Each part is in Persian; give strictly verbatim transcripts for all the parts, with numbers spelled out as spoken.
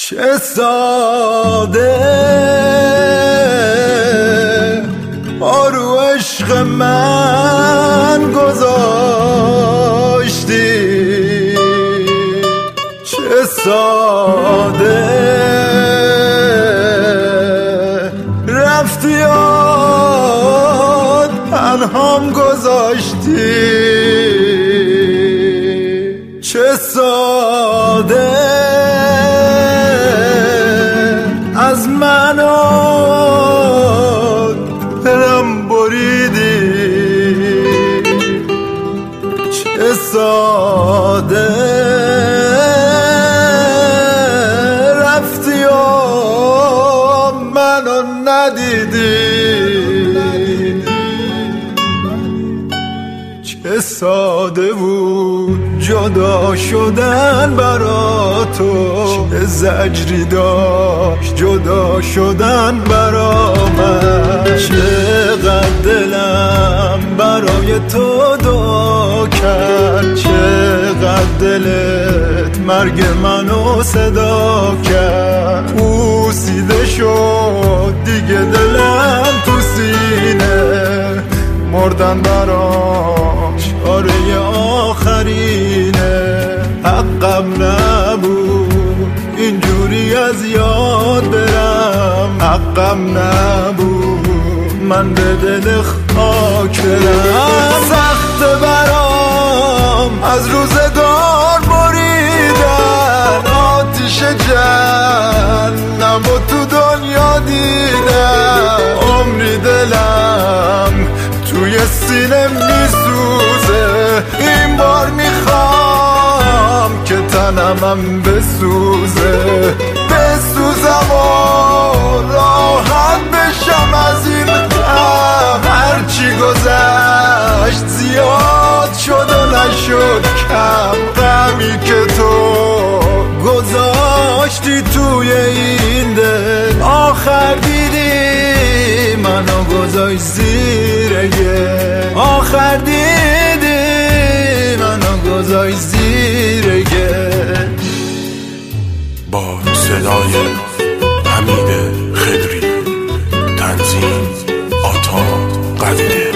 چه ساده آرو عشق من گذاشتی، چه ساده رفتی یاد پنهام گذاشتی، چه ساده از من دلم بریدی، چه ساده رفتی و منو ندیدی، چه ساده بود جدا شدن برا تو، چه زجری داشت جدا شدن برا من، چقدر دلم برای تو دعا کرد، چقدر دلت مرگ منو صدا کرد، پوسیده شد دیگه دلم تو سینه، مردن براش آره آخرینه، حقم نبود اینجوری از یاد برم، حقم نبود من به دل خاک برم، سخت برام از روزگار بریدن، آتیش جهنم و تو دنیا دیدم، عمری دلم توی سینه میسوزه، این بار میخوام که تنمم بسوزه، بسوزم و راحت بشم از این غم، هرچی گذشت زیاد شد و نشد کم، غمی که تو گذاشتی توی این دل، آخر دیدی منو گذاشت زیر گل، آخر دیدی منو گذاشت زیر گل. با صدای حمید خضری، تنظیم آتا قدیده.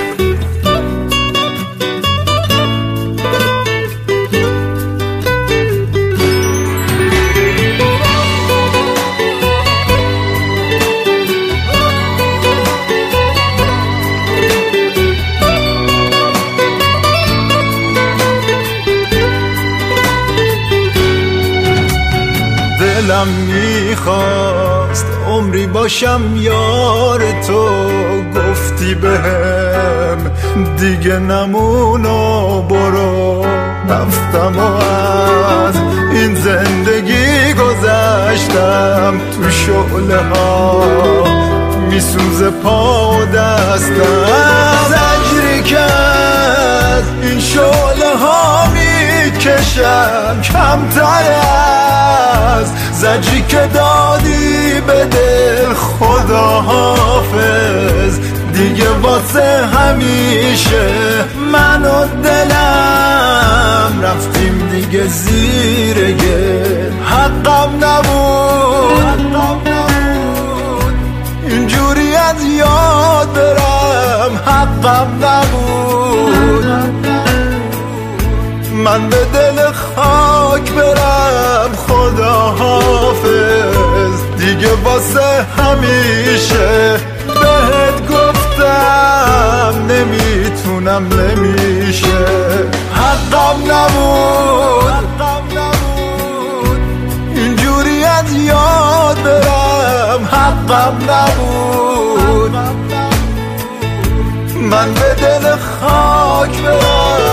دلم میخواست عمری باشم یار تو، گفتی بهم دیگه نمون و برو، رفتم و از این زندگی گذشتم، تو شعله ها میسوزه پا و دستم، زجری که از این شعله ها میکشم کمتر از زجری که دادی به دل، خدا حافظ دیگه واسه همیشه، من و دلم رفتیم دیگه زیر گل، حقم نبود, حقم نبود اینجوری از یاد برم، حقم نبود من به دل خاک برم، خدا حافظ دیگه واسه همیشه، بهت گفتم نمیتونم نمیشه، حقم نبود, حقم نبود اینجوری از یاد برم، حقم نبود من به دل خاک برم.